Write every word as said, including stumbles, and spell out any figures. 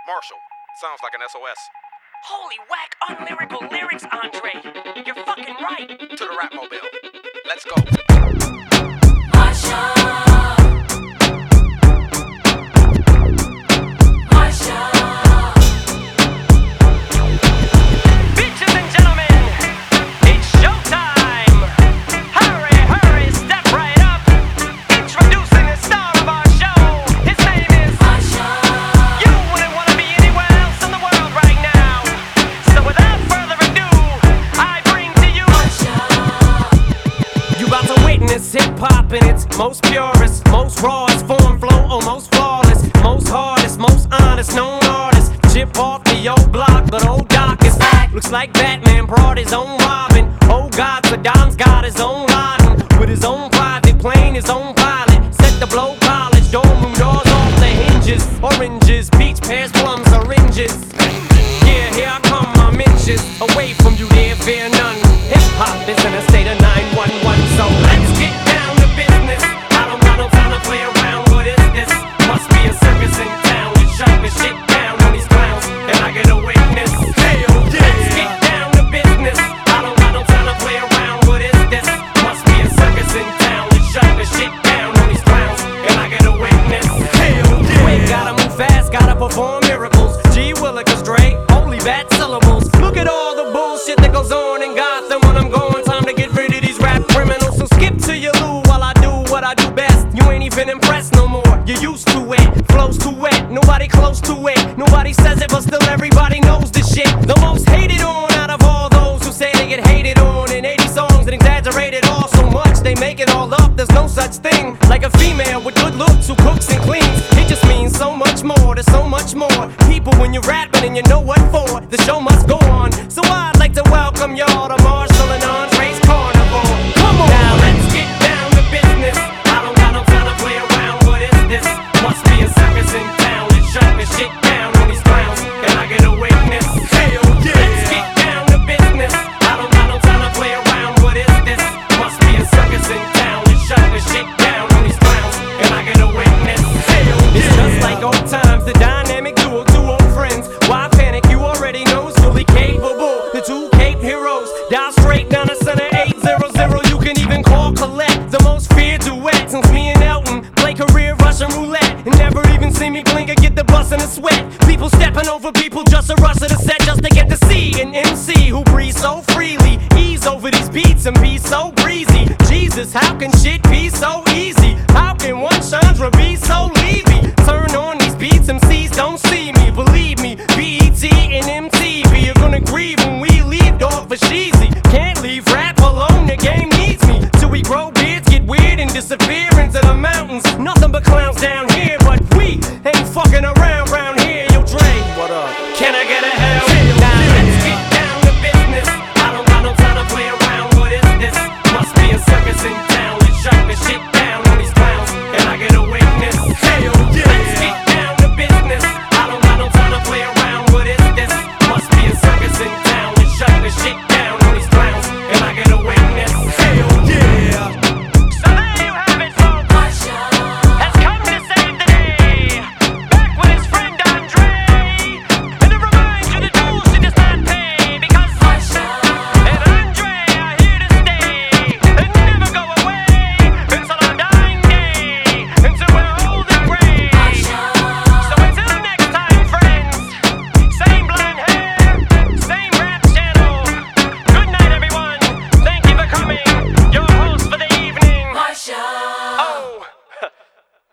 Marshall, sounds like an S O S. Holy whack, unlyrical lyrics, Andre. You're fucking right. To the rap mobile. Let's go. Marshall. Hip-hop in its most purest, most rawest form, flow almost flawless, most hardest, most honest, known artist. Chip off the old block, but old Doc is back. Looks like Batman brought his own Robin. Oh God, Saddam's got his own Laden. With his own private plane, his own pilot. Set the blow polish, dorm room doors off the hinges. Oranges, peach, pears, plums, syringes. Yeah, here I come, my inches. Away from you, there fear none. Hip-hop is in a state of nine one one, so let's get down to business. I don't got no time to play around, what is this? Must be a circus in town. We shut the shit down on these clowns, and I get a witness. Hell yeah. Let's get down to business. I don't got no time to play around, what is this? Must be a circus in town. We shut the shit down on these clowns, and I get a witness. Hell yeah. Wait, gotta move fast, gotta perform miracles. G Willikers, Dre, holy bad syllables. Look at all the bullshit that goes on in Gotham when I'm going. Time to get rid of these rap criminals. So skip to your loo while I do what I do best. You ain't even impressed no more. You're used to it. Flows too wet. Nobody close to it. Nobody says it, but still everybody knows the shit. The most hated on out of all those who say they get hated on in eighty songs and exaggerated all so much they make it all up. There's no such thing like a female with good looks who cooks and cleans. It just means so much more. There's so much more people when you're rapping and you know what for. The show must go on. So I'd like to welcome y'all to Marshall and Andre's Carnival. Come on. Now let's get down to business. I don't got no time to play around. What is this? Must be a circus in town. Let's shut this shit down on these clowns. Can I get a witness? Hell yeah. Let's get down to business. I don't got no time to play around. What is this? Must be a circus in town. Let's shut this shit down on these clowns. Can I get a witness? Hell yeah. It's just like old times. The dynamic duo, two old friends. Why panic? You already know it's fully capable. The two Cape heroes. Dial straight down the center eight hundred. You can even call Colette. The most feared duet since me and Elton play career Russian roulette. And never even see me blink or get the bus in a sweat. People stepping over people just to rush to the set just to get to see an M C who breathes so freely. Ease over these beats and be so breezy. Jesus, how can shit be so easy? How can one Chandra be so leavy? Turn on these beats, M Cs don't see me. Believe me, B E T and M T V are gonna grieve when we leave, dog, for sheezy. Can't leave rap alone, the game needs me. Till we grow beards, get weird and disappear into the mountains. Nothing but clowns down here, but we ain't fucking around round here. Yo, Dre, what up? Can I get a